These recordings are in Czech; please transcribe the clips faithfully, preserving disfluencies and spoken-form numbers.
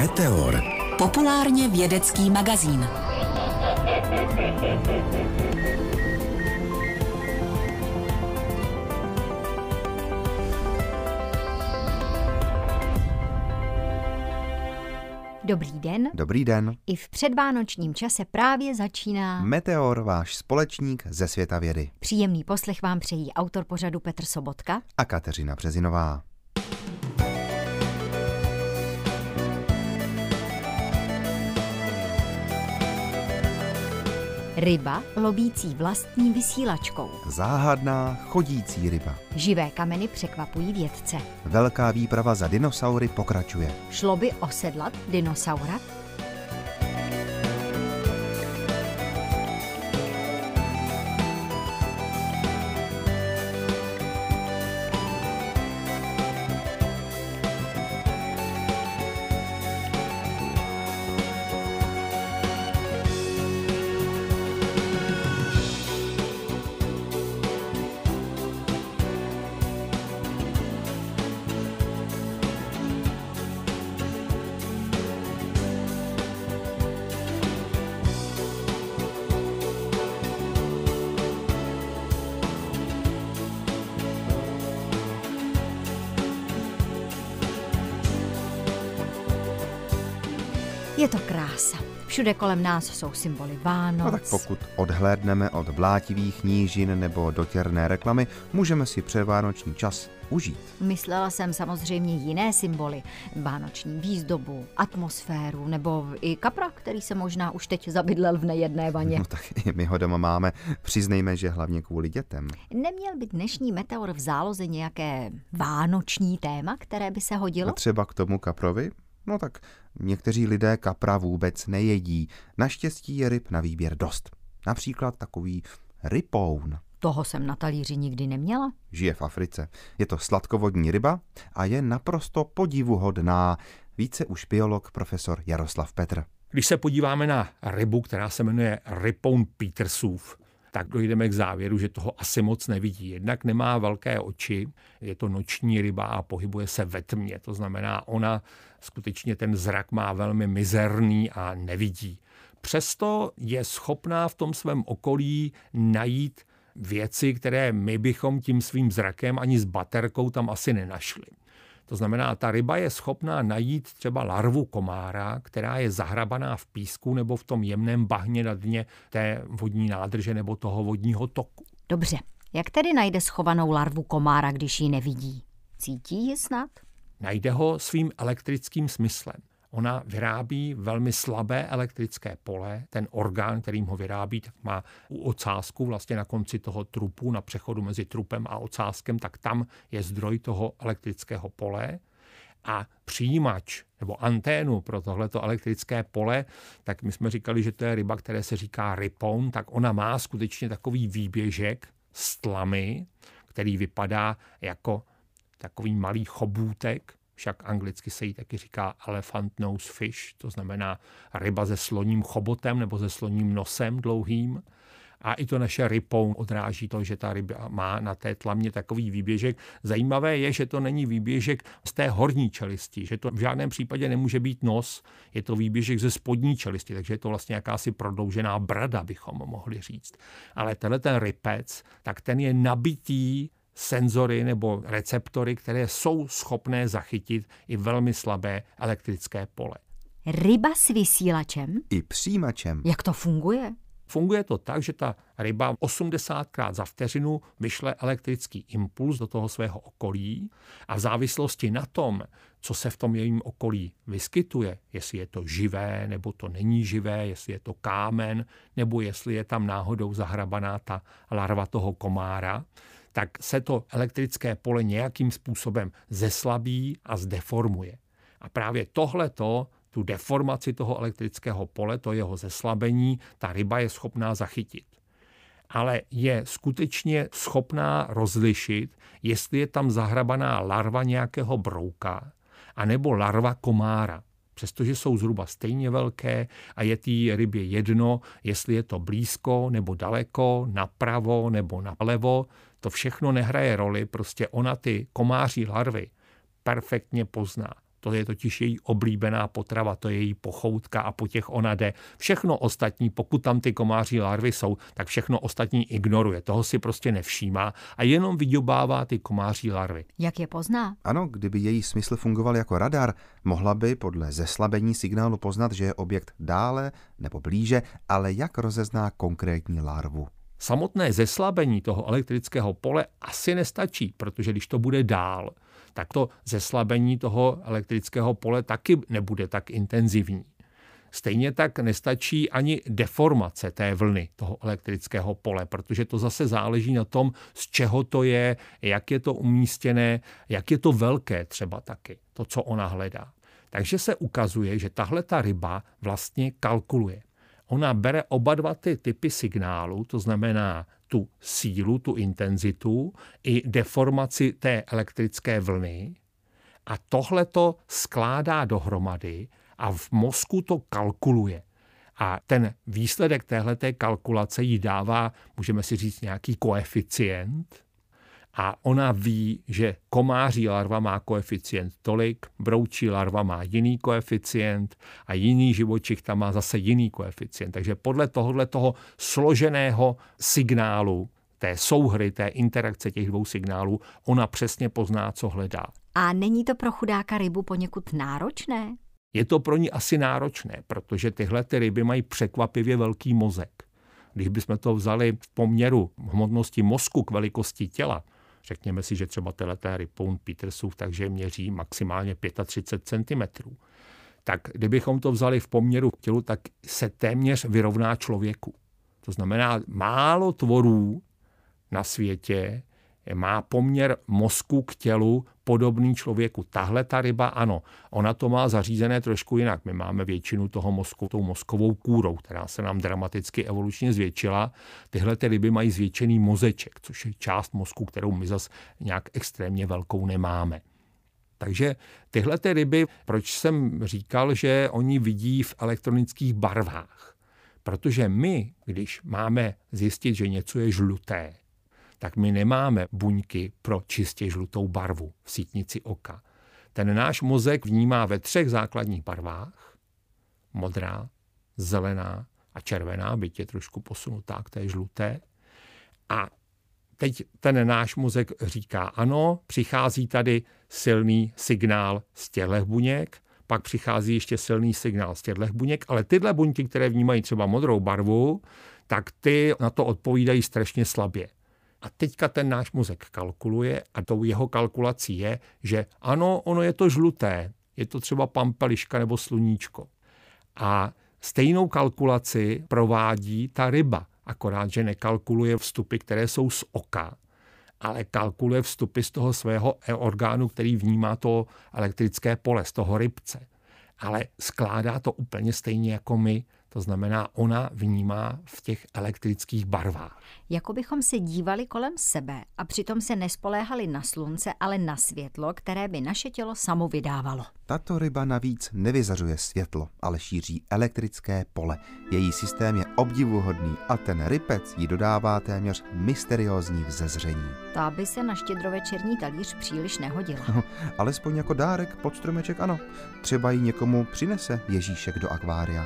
Meteor. Populárně vědecký magazín. Dobrý den. Dobrý den. I v předvánočním čase právě začíná Meteor, váš společník ze světa vědy. Příjemný poslech vám přejí autor pořadu Petr Sobotka A Kateřina Březinová. Ryba lovící vlastní vysílačkou. Záhadná chodící ryba. Živé kameny překvapují vědce. Velká výprava za dinosaury pokračuje. Šlo by osedlat dinosaura? Je to krása. Všude kolem nás jsou symboly Vánoc. No tak pokud odhlédneme od blátivých nížin nebo dotěrné reklamy, můžeme si předvánoční čas užít. Myslela jsem samozřejmě jiné symboly. Vánoční výzdobu, atmosféru nebo i kapra, který se možná už teď zabydlel v nejedné vaně. No tak i my ho doma máme. Přiznejme, že hlavně kvůli dětem. Neměl by dnešní Meteor v záloze nějaké vánoční téma, které by se hodilo? No třeba k tomu kaprovi? No tak někteří lidé kapra vůbec nejedí. Naštěstí je ryb na výběr dost. Například takový rypoun. Toho jsem na talíři nikdy neměla. Žije v Africe. Je to sladkovodní ryba a je naprosto podivuhodná. Více už biolog profesor Jaroslav Petr. Když se podíváme na rybu, která se jmenuje rypoun petersův, tak dojdeme k závěru, že toho asi moc nevidí. Jednak nemá velké oči, je to noční ryba a pohybuje se ve tmě. To znamená, ona skutečně ten zrak má velmi mizerný a nevidí. Přesto je schopná v tom svém okolí najít věci, které my bychom tím svým zrakem ani s baterkou tam asi nenašli. To znamená, ta ryba je schopná najít třeba larvu komára, která je zahrabaná v písku nebo v tom jemném bahně na dně té vodní nádrže nebo toho vodního toku. Dobře, jak tedy najde schovanou larvu komára, když ji nevidí? Cítí ji snad? Najde ho svým elektrickým smyslem. Ona vyrábí velmi slabé elektrické pole, ten orgán, kterým ho vyrábí, tak má u ocásku vlastně na konci toho trupu, na přechodu mezi trupem a ocáskem, tak tam je zdroj toho elektrického pole a přijímač nebo anténu pro tohleto elektrické pole, tak my jsme říkali, že to je ryba, které se říká rypoun, tak ona má skutečně takový výběžek z tlamy, který vypadá jako takový malý chobůtek, však anglicky se jí taky říká elephant nose fish, to znamená ryba se sloním chobotem nebo se sloním nosem dlouhým. A i to naše rypoun odráží to, že ta ryba má na té tlamě takový výběžek. Zajímavé je, že to není výběžek z té horní čelisti, že to v žádném případě nemůže být nos, je to výběžek ze spodní čelisti, takže je to vlastně jakási prodloužená brada, bychom mohli říct. Ale tenhle ten rypec, tak ten je nabitý senzory nebo receptory, které jsou schopné zachytit i velmi slabé elektrické pole. Ryba s vysílačem? I přijímačem. Jak to funguje? Funguje to tak, že ta ryba osmdesátkrát za vteřinu vyšle elektrický impuls do toho svého okolí a v závislosti na tom, co se v tom jejím okolí vyskytuje, jestli je to živé, nebo to není živé, jestli je to kámen, nebo jestli je tam náhodou zahrabaná ta larva toho komára, tak se to elektrické pole nějakým způsobem zeslabí a zdeformuje. A právě tohleto, tu deformaci toho elektrického pole, to jeho zeslabení, ta ryba je schopná zachytit. Ale je skutečně schopná rozlišit, jestli je tam zahrabaná larva nějakého brouka, anebo larva komára. Přestože jsou zhruba stejně velké a je té rybě jedno, jestli je to blízko nebo daleko, napravo nebo nalevo, to všechno nehraje roli, prostě ona ty komáří larvy perfektně pozná. To je totiž její oblíbená potrava, to je její pochoutka a po těch ona jde. Všechno ostatní, pokud tam ty komáří larvy jsou, tak všechno ostatní ignoruje. Toho si prostě nevšímá a jenom vyďobává ty komáří larvy. Jak je pozná? Ano, kdyby její smysl fungoval jako radar, mohla by podle zeslabení signálu poznat, že je objekt dále nebo blíže, ale jak rozezná konkrétní larvu. Samotné zeslabení toho elektrického pole asi nestačí, protože když to bude dál, tak to zeslabení toho elektrického pole taky nebude tak intenzivní. Stejně tak nestačí ani deformace té vlny toho elektrického pole, protože to zase záleží na tom, z čeho to je, jak je to umístěné, jak je to velké třeba taky, to, co ona hledá. Takže se ukazuje, že tahle ta ryba vlastně kalkuluje. Ona bere oba dva ty typy signálu, to znamená tu sílu, tu intenzitu i deformaci té elektrické vlny a tohle to skládá dohromady a v mozku to kalkuluje. A ten výsledek téhleté kalkulace jí dává, můžeme si říct, nějaký koeficient. A ona ví, že komáří larva má koeficient tolik, broučí larva má jiný koeficient a jiný živočich tam má zase jiný koeficient. Takže podle tohohle toho složeného signálu, té souhry, té interakce těch dvou signálů, ona přesně pozná, co hledá. A není to pro chudáka rybu poněkud náročné? Je to pro ní asi náročné, protože tyhle ty ryby mají překvapivě velký mozek. Když bychom to vzali v poměru hmotnosti mozku k velikosti těla, řekněme si, že třeba teleté rypoun Petersův, takže měří maximálně třicet pět centimetrů. Tak kdybychom to vzali v poměru k tělu, tak se téměř vyrovná člověku. To znamená, málo tvorů na světě má poměr mozku k tělu podobný člověku. Tahle ta ryba, ano, ona to má zařízené trošku jinak. My máme většinu toho mozku tou mozkovou kůrou, která se nám dramaticky evolučně zvětšila. Tyhle ty ryby mají zvětšený mozeček, což je část mozku, kterou my zas nějak extrémně velkou nemáme. Takže tyhle ty ryby, proč jsem říkal, že oni vidí v elektronických barvách? Protože my, když máme zjistit, že něco je žluté, tak my nemáme buňky pro čistě žlutou barvu v sítnici oka. Ten náš mozek vnímá ve třech základních barvách. Modrá, zelená a červená, byť je trošku posunutá k té žluté. A teď ten náš mozek říká ano, přichází tady silný signál z těchto buněk, pak přichází ještě silný signál z těchto buněk, ale tyhle buňky, které vnímají třeba modrou barvu, tak ty na to odpovídají strašně slabě. A teďka ten náš mozek kalkuluje a tou jeho kalkulací je, že ano, ono je to žluté, je to třeba pampeliška nebo sluníčko. A stejnou kalkulaci provádí ta ryba, akorát, že nekalkuluje vstupy, které jsou z oka, ale kalkuluje vstupy z toho svého orgánu, který vnímá to elektrické pole, z toho rybce. Ale skládá to úplně stejně jako my. To znamená, ona vnímá v těch elektrických barvách. Jako bychom se dívali kolem sebe a přitom se nespoléhali na slunce, ale na světlo, které by naše tělo samo vydávalo. Tato ryba navíc nevyzařuje světlo, ale šíří elektrické pole. Její systém je obdivuhodný a ten rypec jí dodává téměř mysteriózní vzezření. Ta by se na štědrovečerní talíř příliš nehodila. Alespoň jako dárek pod stromeček ano. Třeba jí někomu přinese Ježíšek do akvária.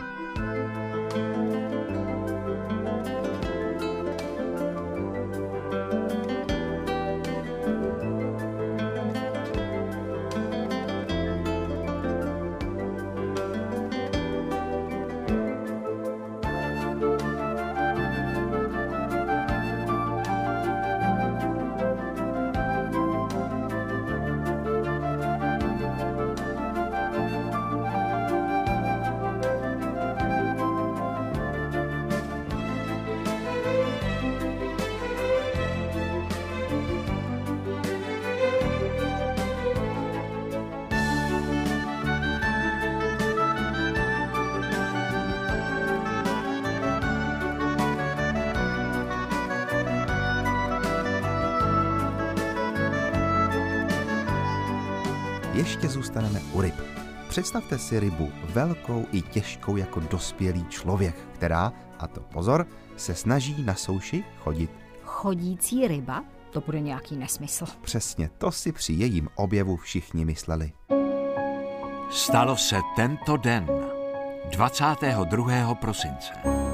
Ještě zůstaneme u ryb. Představte si rybu velkou i těžkou jako dospělý člověk, která, a to pozor, se snaží na souši chodit. Chodící ryba? To bude nějaký nesmysl. Přesně to si při jejím objevu všichni mysleli. Stalo se tento den, dvacátého druhého prosince.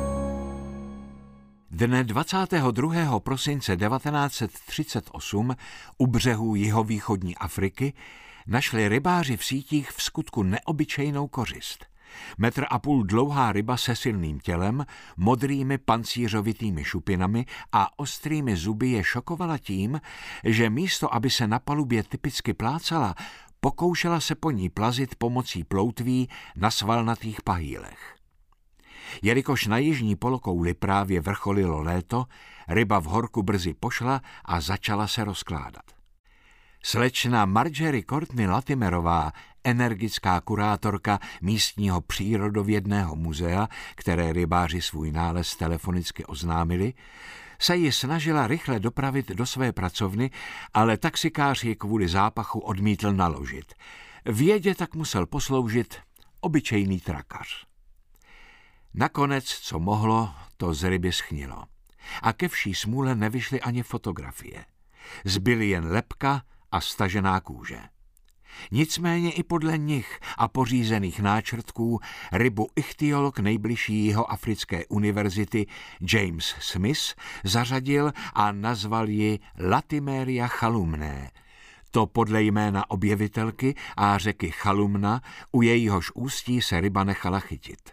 Dne dvacátého druhého prosince devatenáct set třicet osm u břehů jihovýchodní Afriky našli rybáři v sítích v skutku neobyčejnou kořist. Metr a půl dlouhá ryba se silným tělem, modrými pancířovitými šupinami a ostrými zuby je šokovala tím, že místo, aby se na palubě typicky plácala, pokoušela se po ní plazit pomocí ploutví na svalnatých pahýlech. Jelikož na jižní polokouli právě vrcholilo léto, ryba v horku brzy pošla a začala se rozkládat. Slečna Marjorie Courtney Latimerová, energická kurátorka místního přírodovědného muzea, které rybáři svůj nález telefonicky oznámili, se ji snažila rychle dopravit do své pracovny, ale taxikář ji kvůli zápachu odmítl naložit. V jedě tak musel posloužit obyčejný trakař. Nakonec, co mohlo, to z ryby schnilo. A ke vší smůle nevyšly ani fotografie. Zbyly jen lebka a stažená kůže. Nicméně i podle nich a pořízených náčrtků rybu ichtyolog nejbližší jihoafrické univerzity James Smith zařadil a nazval ji Latimeria chalumnae. To podle jména objevitelky a řeky Chalumna, u jejíhož ústí se ryba nechala chytit.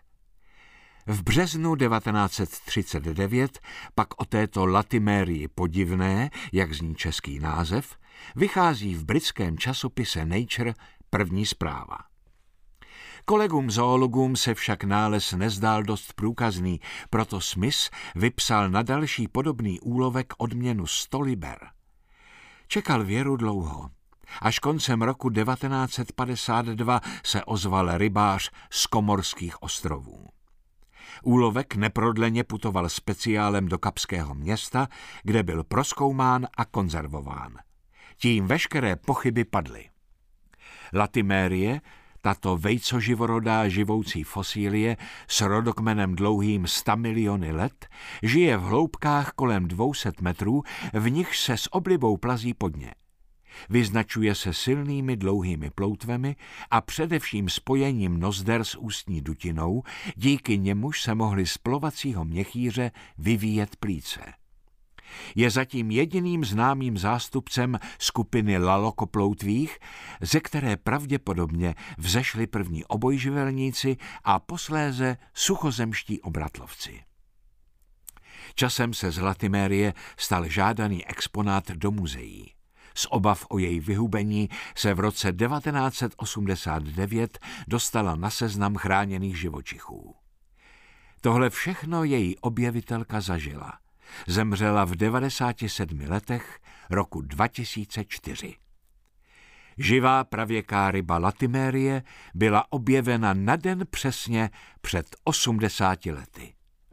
V březnu devatenáct set třicet devět pak o této Latimerii podivné, jak zní český název, vychází v britském časopise Nature první zpráva. Kolegům zoologům se však nález nezdál dost průkazný, proto Smith vypsal na další podobný úlovek odměnu sto liber. Čekal věru dlouho. Až koncem roku devatenáct set padesát dva se ozval rybář z Komorských ostrovů. Úlovek neprodleně putoval speciálem do Kapského města, kde byl prozkoumán a konzervován. Tím veškeré pochyby padly. Latimerie, tato vejcoživorodá živoucí fosílie s rodokmenem dlouhým sta miliony let, žije v hloubkách kolem dvou set metrů, v nichž se s oblibou plazí po dně. Vyznačuje se silnými dlouhými ploutvemi a především spojením nozder s ústní dutinou, díky němuž se mohly z plovacího měchýře vyvíjet plíce. Je zatím jediným známým zástupcem skupiny lalokoploutvých, ze které pravděpodobně vzešli první obojživelníci a posléze suchozemští obratlovci. Časem se z Latimerie stal žádaný exponát do muzeí. Z obav o její vyhubení se v roce devatenáct set osmdesát devět dostala na seznam chráněných živočichů. Tohle všechno její objevitelka zažila. Zemřela v devadesáti sedmi letech roku dva tisíce čtyři. Živá pravěká ryba Latimerie byla objevena na den přesně před osmdesáti lety.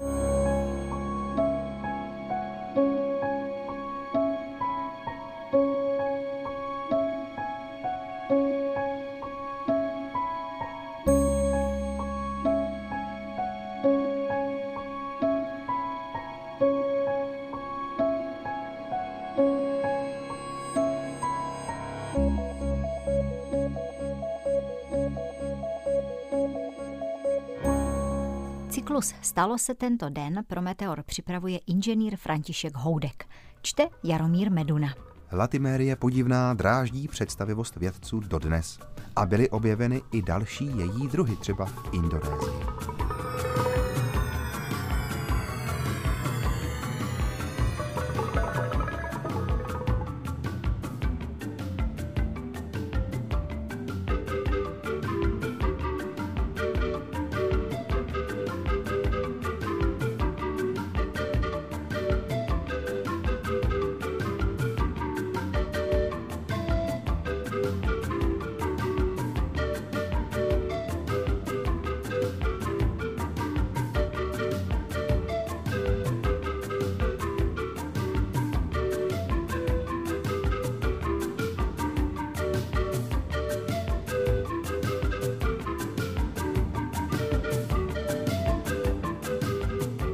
Cyklus Stalo se tento den pro Meteor připravuje inženýr František Houdek. Čte Jaromír Meduna. Latimerie podivná dráždí představivost vědců dodnes. A byly objeveny i další její druhy, třeba v Indonésii.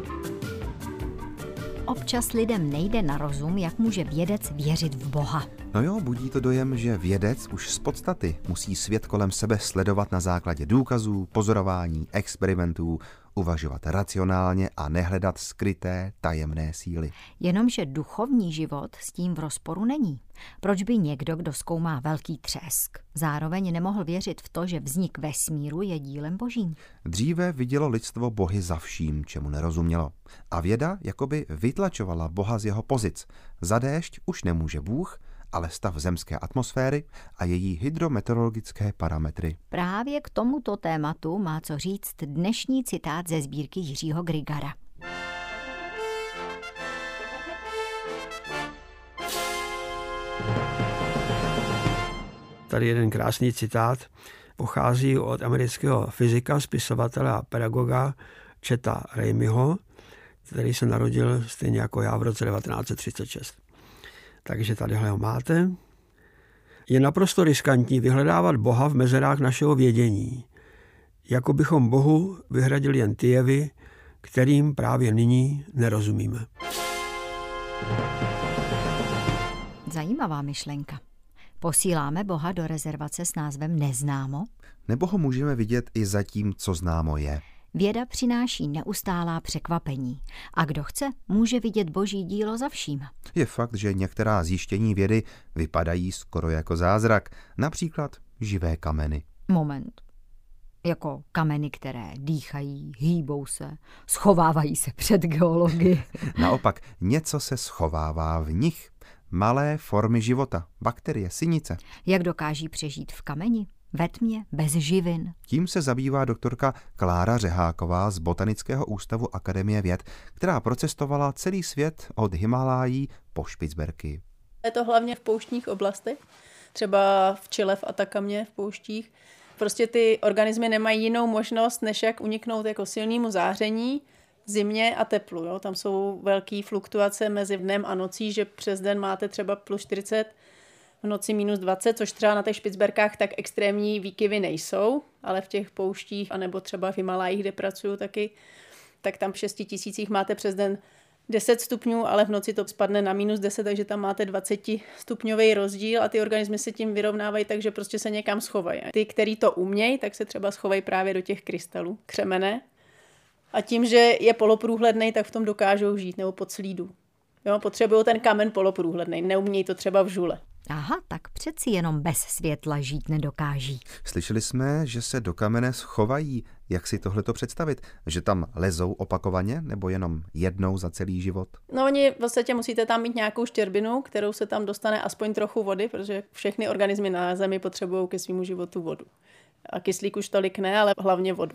Občas lidem nejde na rozum, jak může vědec věřit v Boha. No jo, budí to dojem, že vědec už z podstaty musí svět kolem sebe sledovat na základě důkazů, pozorování, experimentů, uvažovat racionálně a nehledat skryté, tajemné síly. Jenomže duchovní život s tím v rozporu není. Proč by někdo, kdo zkoumá velký třesk, zároveň nemohl věřit v to, že vznik vesmíru je dílem božím? Dříve vidělo lidstvo bohy za vším, čemu nerozumělo. A věda jakoby vytlačovala boha z jeho pozic. Za déšť už nemůže Bůh, ale stav zemské atmosféry a její hydrometeorologické parametry. Právě k tomuto tématu má co říct dnešní citát ze sbírky Jiřího Grigara. Tady jeden krásný citát pochází od amerického fyzika, spisovatele a pedagoga Cheta Rameyho, který se narodil stejně jako já v roce devatenáct set třicet šest. Takže tadyhle ho máte. Je naprosto riskantní vyhledávat Boha v mezerách našeho vědění. Jako bychom Bohu vyhradili jen ty jevy, kterým právě nyní nerozumíme. Zajímavá myšlenka. Posíláme Boha do rezervace s názvem Neznámo? Nebo ho můžeme vidět i za tím, co známo je. Věda přináší neustálá překvapení. A kdo chce, může vidět boží dílo za vším. Je fakt, že některá zjištění vědy vypadají skoro jako zázrak. Například živé kameny. Moment. Jako kameny, které dýchají, hýbou se, schovávají se před geology. Naopak, něco se schovává v nich. Malé formy života, bakterie, sinice. Jak dokáží přežít v kameni? Ve tmě, bez živin. Tím se zabývá doktorka Klára Řeháková z Botanického ústavu Akademie věd, která procestovala celý svět od Himalájí po Špicberky. Je to hlavně v pouštních oblastech, třeba v Chile, v Atakamě, v pouštích. Prostě ty organismy nemají jinou možnost, než jak uniknout jako silnému záření, zimě a teplu. Jo? Tam jsou velké fluktuace mezi dnem a nocí, že přes den máte třeba plus čtyřicet, v noci minus dvacet, což třeba na těch Špicberkách tak extrémní výkyvy nejsou, ale v těch pouštích, anebo třeba v Himalájích, kde pracuju taky, tak tam v šesti tisících máte přes den deset stupňů, ale v noci to spadne na minus deset, takže tam máte dvacetistupňový rozdíl a ty organismy se tím vyrovnávají, takže prostě se někam schovají. Ty, který to umějí, tak se třeba schovají právě do těch krystalů křemene a tím, že je poloprůhlednej, tak v tom dokážou žít, nebo pod slídu. Jo, potřebují ten kamen poloprůhlednej, neumějí to třeba v žule. Aha, tak přeci jenom bez světla žít nedokáží. Slyšeli jsme, že se do kamene schovají. Jak si tohleto představit? Že tam lezou opakovaně nebo jenom jednou za celý život? No oni v podstatě musíte tam mít nějakou štěrbinu, kterou se tam dostane aspoň trochu vody, protože všechny organismy na Zemi potřebují ke svému životu vodu. A kyslík už tolik ne, ale hlavně vodu.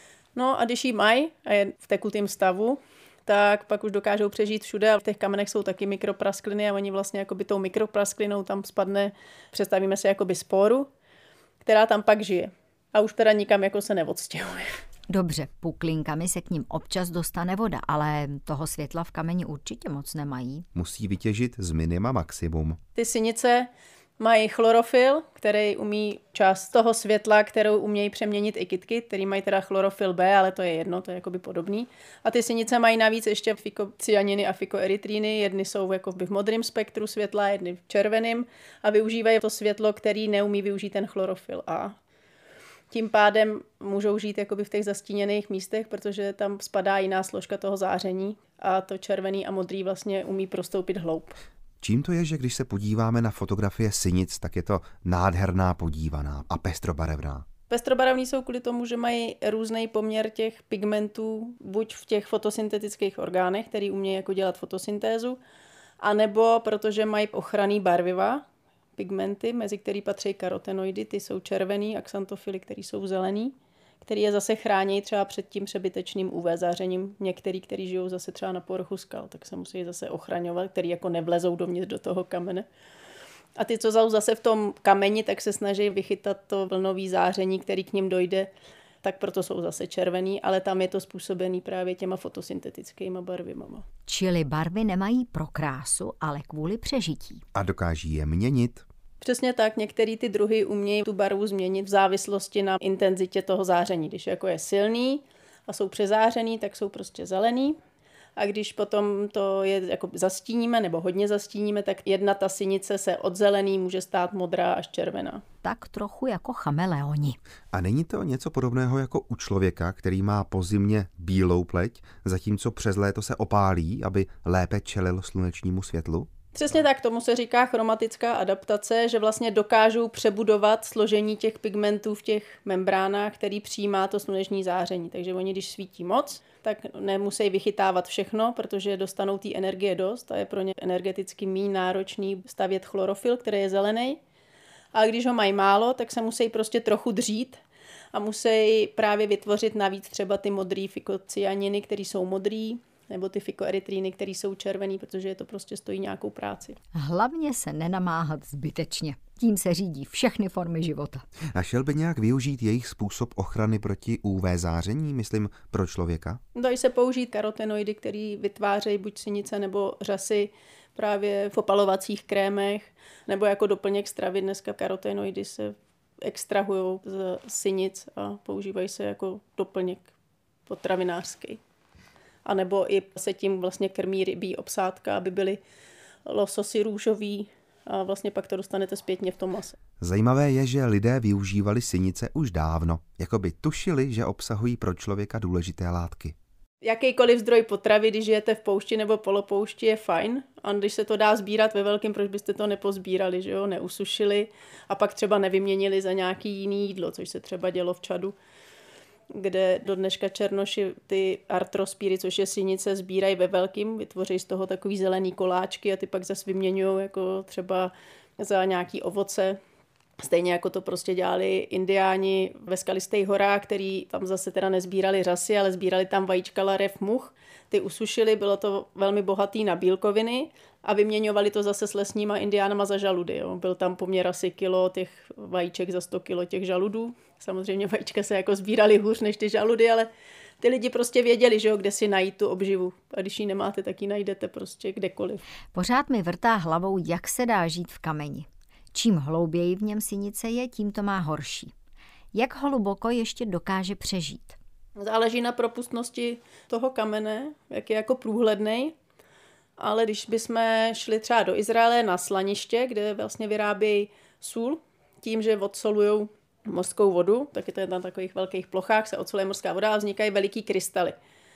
No a když ji mají a je v tekutém stavu, tak pak už dokážou přežít všude a v těch kamenech jsou taky mikropraskliny a oni vlastně jakoby tou mikroprasklinou tam spadne, představíme si jakoby sporu, která tam pak žije. A už teda nikam jako se neodstěhuje. Dobře, puklinkami se k ním občas dostane voda, ale toho světla v kameni určitě moc nemají. Musí vytěžit z minima maximum. Ty sinice mají chlorofil, který umí část toho světla, kterou umějí přeměnit i kytky, který mají teda chlorofil B, ale to je jedno, to je jakoby podobný. A ty sinice mají navíc ještě fikocyaniny a fikoerytríny, jedny jsou jakoby v modrém spektru světla, jedny v červeném a využívají to světlo, který neumí využít ten chlorofil A. Tím pádem můžou žít jakoby v těch zastíněných místech, protože tam spadá jiná složka toho záření a to červený a modrý vlastně umí prostoupit hloub. Čím to je, že když se podíváme na fotografie sinic, tak je to nádherná podívaná a pestrobarevná? Pestrobarevní jsou kvůli tomu, že mají různý poměr těch pigmentů, buď v těch fotosyntetických orgánech, který umějí jako dělat fotosyntézu, anebo protože mají ochranný barviva, pigmenty, mezi který patří karotenoidy, ty jsou červený, a xantofily, který jsou zelený, který je zase chrání třeba před tím přebytečným U V zářením. Některý, kteří žijou zase třeba na povrchu skal, tak se musí zase ochraňovat, který jako nevlezou dovnitř do toho kamene. A ty, co jsou zase v tom kameni, tak se snaží vychytat to vlnový záření, který k ním dojde, tak proto jsou zase červený, ale tam je to způsobený právě těma fotosyntetickými barvivama. Čili barvy nemají pro krásu, ale kvůli přežití. A dokáží je měnit? Přesně tak, některé ty druhy umějí tu barvu změnit v závislosti na intenzitě toho záření. Když jako je silný a jsou přezářený, tak jsou prostě zelený. A když potom to je jako zastíníme nebo hodně zastíníme, tak jedna ta sinice se od zelený může stát modrá až červená. Tak trochu jako chameleoni. A není to něco podobného jako u člověka, který má po zimě bílou pleť, zatímco přes léto se opálí, aby lépe čelil slunečnímu světlu? Přesně tak, tomu se říká chromatická adaptace, že vlastně dokážou přebudovat složení těch pigmentů v těch membránách, který přijímá to sluneční záření. Takže oni, když svítí moc, tak nemusí vychytávat všechno, protože dostanou té energie dost a je pro ně energeticky méně náročný stavět chlorofyl, který je zelený. A když ho mají málo, tak se musí prostě trochu dřít a musí právě vytvořit navíc třeba ty modrý fikocyaniny, které jsou modrý, nebo ty fikoerytríny, které jsou červený, protože je to prostě stojí nějakou práci. Hlavně se nenamáhat zbytečně. Tím se řídí všechny formy života. A šel by nějak využít jejich způsob ochrany proti U V záření, myslím, pro člověka? Dají se použít karotenoidy, které vytvářejí buď sinice nebo řasy právě v opalovacích krémech, nebo jako doplněk stravy. Dneska karotenoidy se extrahují z sinic a používají se jako doplněk potravinářský. A nebo i se tím vlastně krmí rybí obsádka, aby byly lososy růžový a vlastně pak to dostanete zpětně v tom mase. Zajímavé je, že lidé využívali sinice už dávno, jako by tušili, že obsahují pro člověka důležité látky. Jakýkoliv zdroj potravy, když žijete v poušti nebo polopoušti, je fajn. A když se to dá sbírat ve velkém, proč byste to nepozbírali, že jo, neusušili a pak třeba nevyměnili za nějaký jiný jídlo, což se třeba dělo v Čadu, kde do dneška Černoši ty artrospíry, což je sinice, sbírají ve velkým, vytvoří z toho takový zelený koláčky a ty pak zase vyměňují jako třeba za nějaký ovoce. Stejně jako to prostě dělali indiáni ve skalistých horách, který tam zase teda nezbírali řasy, ale sbírali tam vajíčka larev much. Ty usušili, bylo to velmi bohatý na bílkoviny a vyměňovali to zase s lesníma indiánama za žaludy. Jo. Byl tam poměr asi kilo těch vajíček za sto kilo těch žaludů. Samozřejmě vajíčka se jako sbírali hůř než ty žaludy, ale ty lidi prostě věděli, že jo, kde si najít tu obživu. A když ji nemáte, tak ji najdete prostě kdekoliv. Pořád mi vrtá hlavou, jak se dá žít v kameni. Čím hlouběji v něm sinice je, tím to má horší. Jak hluboko ještě dokáže přežít? Záleží na propustnosti toho kamene, jak je jako průhlednej. Ale když bychom šli třeba do Izraele na slaniště, kde vlastně vyrábějí sůl, tím, že odsolujou mořskou vodu, tak je to na takových velkých plochách, se odsoluje mořská voda a vznikají veliký krystaly.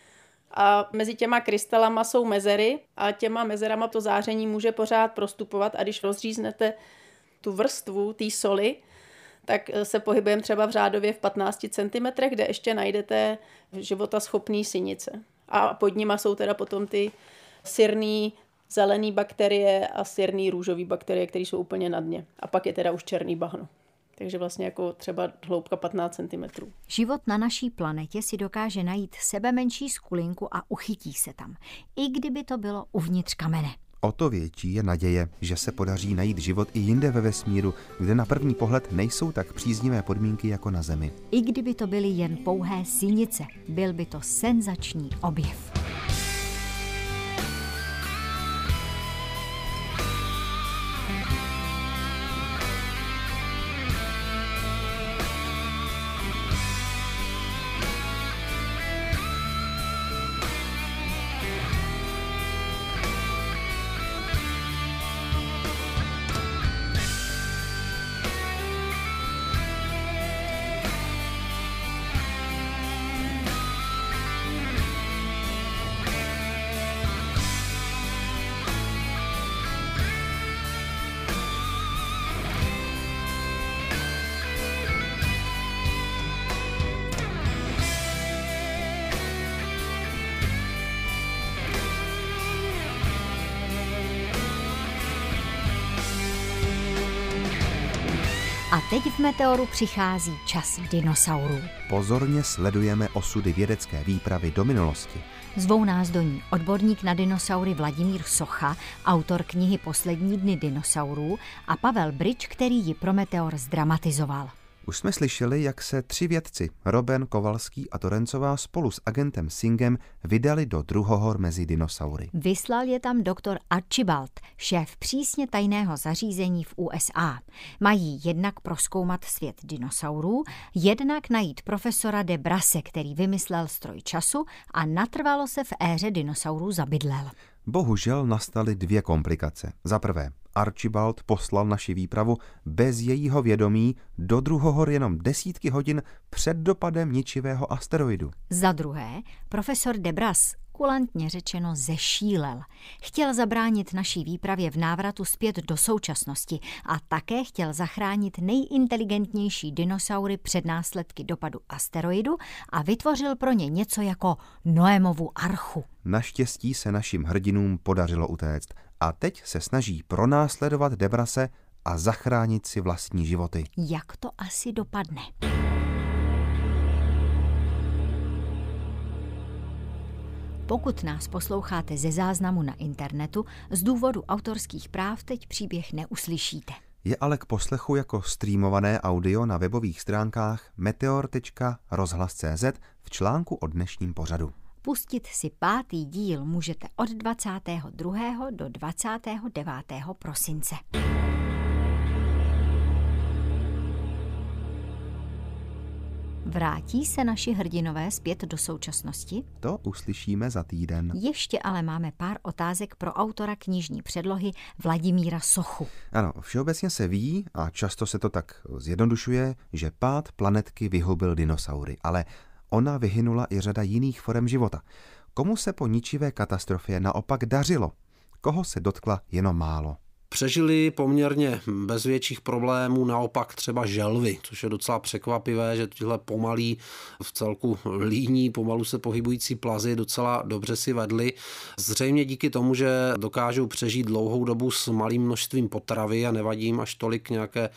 A mezi těma krystalama jsou mezery a těma mezerama to záření může pořád prostupovat a když rozříznete tu vrstvu té soli, tak se pohybujeme třeba v řádově v patnácti centimetrech, kde ještě najdete životaschopný sinice. A pod nima jsou teda potom ty sirný zelený bakterie a sirný růžový bakterie, které jsou úplně na dně. A pak je teda už černý bahno. Takže vlastně jako třeba hloubka patnáct centimetrů. Život na naší planetě si dokáže najít sebe menší skulinku a uchytí se tam. I kdyby to bylo uvnitř kamene. O to větší je naděje, že se podaří najít život i jinde ve vesmíru, kde na první pohled nejsou tak příznivé podmínky jako na Zemi. I kdyby to byly jen pouhé sinice, byl by to senzační objev. A teď v Meteoru přichází čas dinosaurů. Pozorně sledujeme osudy vědecké výpravy do minulosti. Zvou nás do ní odborník na dinosaury Vladimír Socha, autor knihy Poslední dny dinosaurů a Pavel Bryč, který ji pro Meteor zdramatizoval. Už jsme slyšeli, jak se tři vědci, Robben, Kovalský a Torencová spolu s agentem Singem vydali do druhohor mezi dinosaury. Vyslal je tam doktor Archibald, šéf přísně tajného zařízení v U S A. Mají jednak prozkoumat svět dinosaurů, jednak najít profesora de Brasse, který vymyslel stroj času a natrvalo se v éře dinosaurů zabydlel. Bohužel nastaly dvě komplikace. Za prvé, Archibald poslal naši výpravu bez jejího vědomí do druhohor jenom desítky hodin před dopadem ničivého asteroidu. Za druhé, profesor de Brasse kulantně řečeno zešílel. Chtěl zabránit naší výpravě v návratu zpět do současnosti a také chtěl zachránit nejinteligentnější dinosaury před následky dopadu asteroidu a vytvořil pro ně něco jako Noémovu archu. Naštěstí se našim hrdinům podařilo utéct a teď se snaží pronásledovat de Brasse a zachránit si vlastní životy. Jak to asi dopadne? Pokud nás posloucháte ze záznamu na internetu, z důvodu autorských práv teď příběh neuslyšíte. Je ale k poslechu jako streamované audio na webových stránkách meteor tečka rozhlas tečka cé zet v článku o dnešním pořadu. Pustit si pátý díl můžete od dvacátého druhého do dvacátého devátého prosince. Vrátí se naši hrdinové zpět do současnosti? To uslyšíme za týden. Ještě ale máme pár otázek pro autora knižní předlohy Vladimíra Sochu. Ano, všeobecně se ví, a často se to tak zjednodušuje, že pád planetky vyhubil dinosaury, ale ona vyhynula i řada jiných forem života. Komu se po ničivé katastrofě naopak dařilo? Koho se dotkla jenom málo? Přežili poměrně bez větších problémů naopak třeba želvy, což je docela překvapivé, že tyhle pomalý, v celku líní, pomalu se pohybující plazy docela dobře si vedly. Zřejmě díky tomu, že dokážou přežít dlouhou dobu s malým množstvím potravy a nevadí jim až tolik nějaké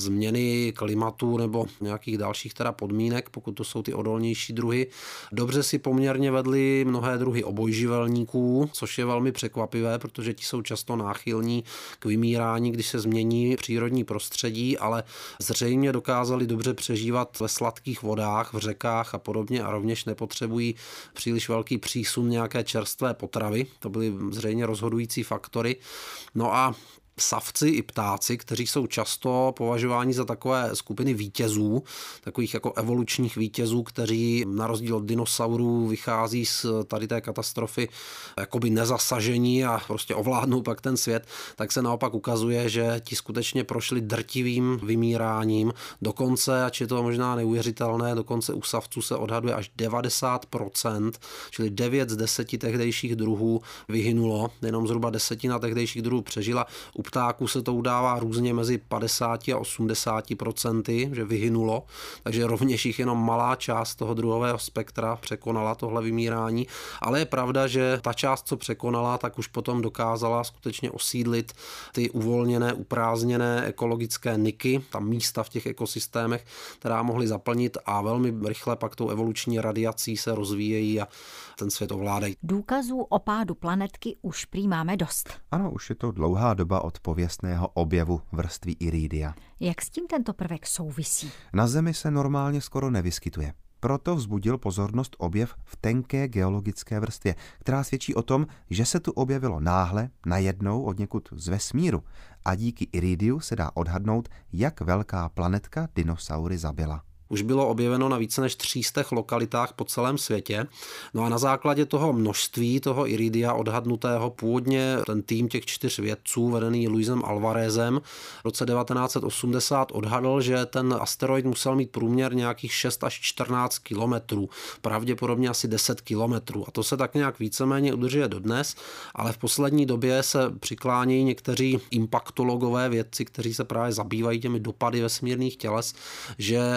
změny klimatu nebo nějakých dalších teda podmínek, pokud to jsou ty odolnější druhy. Dobře si poměrně vedly mnohé druhy obojživelníků, což je velmi překvapivé, protože ti jsou často náchylní k vymírání, když se změní přírodní prostředí, ale zřejmě dokázali dobře přežívat ve sladkých vodách, v řekách a podobně a rovněž nepotřebují příliš velký přísun nějaké čerstvé potravy. To byly zřejmě rozhodující faktory. No a savci i ptáci, kteří jsou často považováni za takové skupiny vítězů, takových jako evolučních vítězů, kteří na rozdíl od dinosaurů vychází z tady té katastrofy jakoby nezasažení a prostě ovládnou pak ten svět, tak se naopak ukazuje, že ti skutečně prošli drtivým vymíráním. Dokonce, ač je to možná neuvěřitelné, dokonce u savců se odhaduje až devadesát procent, čili devět z deseti tehdejších druhů vyhynulo, jenom zhruba desetina tehdejších druhů přežila. U ptáků se to udává různě mezi padesát a osmdesát procenty, že vyhynulo, takže rovněž jich jenom malá část toho druhového spektra překonala tohle vymírání, ale je pravda, že ta část, co překonala, tak už potom dokázala skutečně osídlit ty uvolněné, uprázdněné ekologické niky, ta místa v těch ekosystémech, která mohly zaplnit a velmi rychle pak tou evoluční radiací se rozvíjejí a ten svět ovládají. Důkazů o pádu planetky už prý máme dost. Ano, už je to dlouhá doba od pověstného objevu vrstvy iridia. Jak s tím tento prvek souvisí? Na Zemi se normálně skoro nevyskytuje. Proto vzbudil pozornost objev v tenké geologické vrstvě, která svědčí o tom, že se tu objevilo náhle, najednou odněkud z vesmíru a díky iridiu se dá odhadnout, jak velká planetka dinosaury zabila. Už bylo objeveno na více než tři sta lokalitách po celém světě. No a na základě toho množství toho iridia odhadnutého původně ten tým těch čtyř vědců vedený Luisem Alvarezem v roce devatenáct set osmdesát odhadl, že ten asteroid musel mít průměr nějakých šest až čtrnáct kilometrů, pravděpodobně asi deset kilometrů. A to se tak nějak víceméně udržuje dodnes, ale v poslední době se přiklánějí někteří impaktologové vědci, kteří se právě zabývají těmi dopady vesmírných těles, že pravděpodobně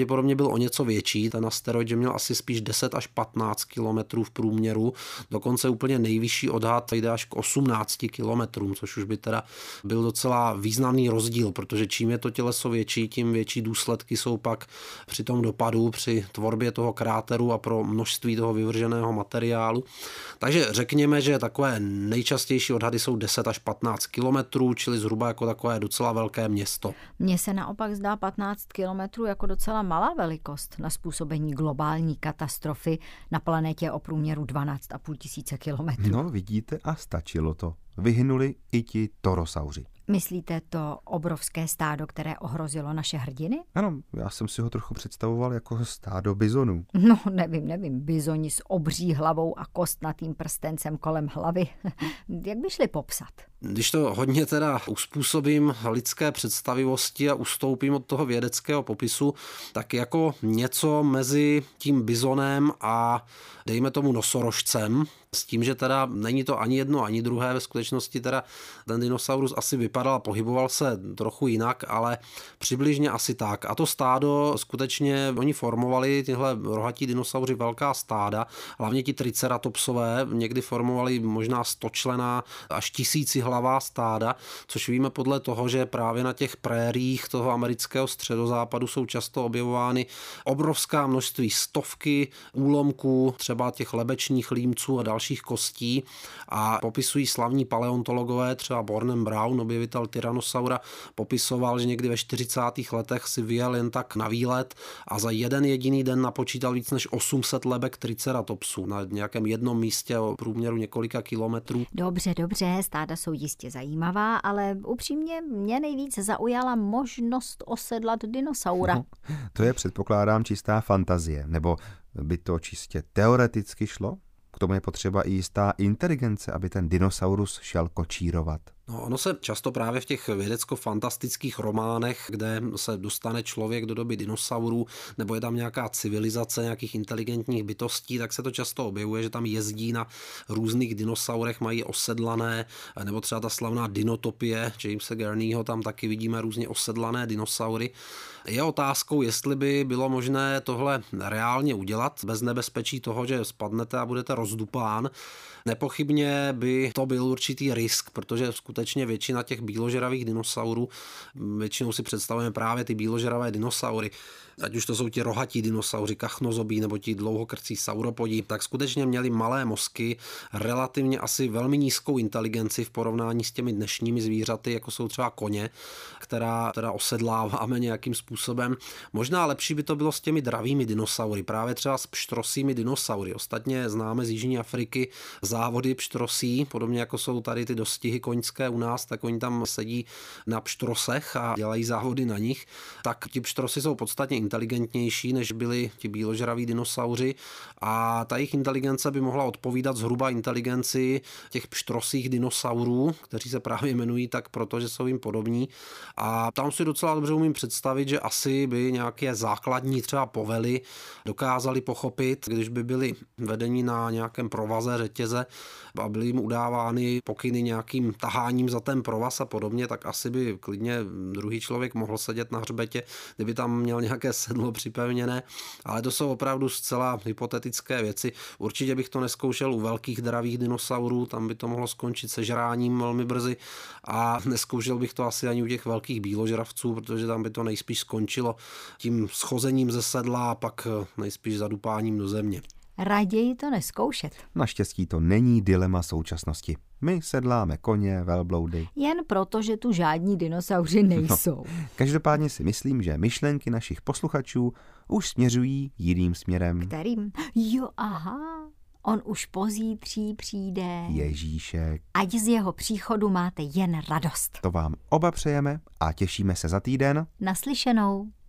pravděpodobně byl o něco větší, ten asteroid, že měl asi spíš deset až patnáct kilometrů v průměru, dokonce úplně nejvyšší odhad jde až k osmnácti kilometrům, což už by teda byl docela významný rozdíl, protože čím je to těleso větší, tím větší důsledky jsou pak při tom dopadu, při tvorbě toho kráteru a pro množství toho vyvrženého materiálu. Takže řekněme, že takové nejčastější odhady jsou deset až patnáct kilometrů, čili zhruba jako takové docela velké město. Mně se naopak zdá patnáct kilometrů jako docela malá velikost na způsobení globální katastrofy na planetě o průměru dvanáct a půl tisíce kilometrů. No, vidíte, a stačilo to. Vyhynuli i ti torosauři. Myslíte to obrovské stádo, které ohrozilo naše hrdiny? Ano, já jsem si ho trochu představoval jako stádo bizonů. No, nevím, nevím, bizoni s obří hlavou a kostnatým prstencem kolem hlavy. Jak by šli popsat? Když to hodně teda uspůsobím lidské představivosti a ustoupím od toho vědeckého popisu, tak jako něco mezi tím bizonem a dejme tomu nosorožcem, s tím, že teda není to ani jedno, ani druhé, ve skutečnosti teda ten dinosaurus asi vypadal a pohyboval se trochu jinak, ale přibližně asi tak. A to stádo skutečně, oni formovali tyhle rohatí dinosauři velká stáda, hlavně ti triceratopsové, někdy formovali možná stočlená až tisícihlavá stáda, což víme podle toho, že právě na těch prériích toho amerického středozápadu jsou často objevovány obrovská množství, stovky úlomků, třeba těch lebečních límců a dalších kostí, a popisují slavní paleontologové, třeba Bornem Brown, objevitel Tyrannosaura, popisoval, že někdy ve čtyřicátých letech si vyjel jen tak na výlet a za jeden jediný den napočítal víc než osm set lebek triceratopsů na nějakém jednom místě o průměru několika kilometrů. Dobře, dobře, stáda jsou jistě zajímavá, ale upřímně mě nejvíc zaujala možnost osedlat dinosaura. No, to je, předpokládám, čistá fantazie, nebo by to čistě teoreticky šlo? K tomu je potřeba i jistá inteligence, aby ten dinosaurus šel kočírovat. No, ono se často právě v těch vědecko-fantastických románech, kde se dostane člověk do doby dinosaurů, nebo je tam nějaká civilizace nějakých inteligentních bytostí, tak se to často objevuje, že tam jezdí na různých dinosaurech, mají osedlané, nebo třeba ta slavná dinotopie Jamesa Gurneyho, tam taky vidíme různě osedlané dinosaury. Je otázkou, jestli by bylo možné tohle reálně udělat bez nebezpečí toho, že spadnete a budete rozdupán. Nepochybně by to byl určitý risk, protože skutečně většina těch bíložravých dinosaurů, většinou si představujeme právě ty bíložravé dinosaury, ať už to jsou ti rohatí dinosauři, kachnozobí nebo ti dlouhokrcí sauropodi, tak skutečně měli malé mozky, relativně asi velmi nízkou inteligenci v porovnání s těmi dnešními zvířaty, jako jsou třeba koně, která teda osedláváme nějakým způsobem. Možná lepší by to bylo s těmi dravými dinosaury, právě třeba s pštrosími dinosaury. Ostatně známe z Jižní Afriky závody pštrosí, podobně jako jsou tady ty dostihy koňské u nás, tak oni tam sedí na pštrosech a dělají závody na nich. Tak ti pštrosy jsou podstatně inteligentnější, než byli ti bíložraví dinosauři, a ta jejich inteligence by mohla odpovídat zhruba inteligenci těch pštrosích dinosaurů, kteří se právě jmenují tak, protože jsou jim podobní. A tam si docela dobře umím představit, že asi by nějaké základní třeba povely dokázali pochopit, když by byli vedeni na nějakém provaze řetěze a byly jim udávány pokyny nějakým taháním za ten provaz a podobně, tak asi by klidně druhý člověk mohl sedět na hřbetě, kdyby tam měl nějaké sedlo připevněné, ale to jsou opravdu zcela hypotetické věci. Určitě bych to neskoušel u velkých dravých dinosaurů, tam by to mohlo skončit sežráním velmi brzy, a neskoušel bych to asi ani u těch velkých bíložravců, protože tam by to nejspíš skončilo tím schozením ze sedla a pak nejspíš zadupáním do země. Raději to neskoušet. Naštěstí to není dilema současnosti. My sedláme koně, velbloudy. Jen proto, že tu žádní dinosauři nejsou. No, každopádně si myslím, že myšlenky našich posluchačů už směřují jiným směrem. Kterým? Jo, aha. On už pozítří přijde. Ježíšek. Ať z jeho příchodu máte jen radost. To vám oba přejeme a těšíme se za týden. Naslyšenou.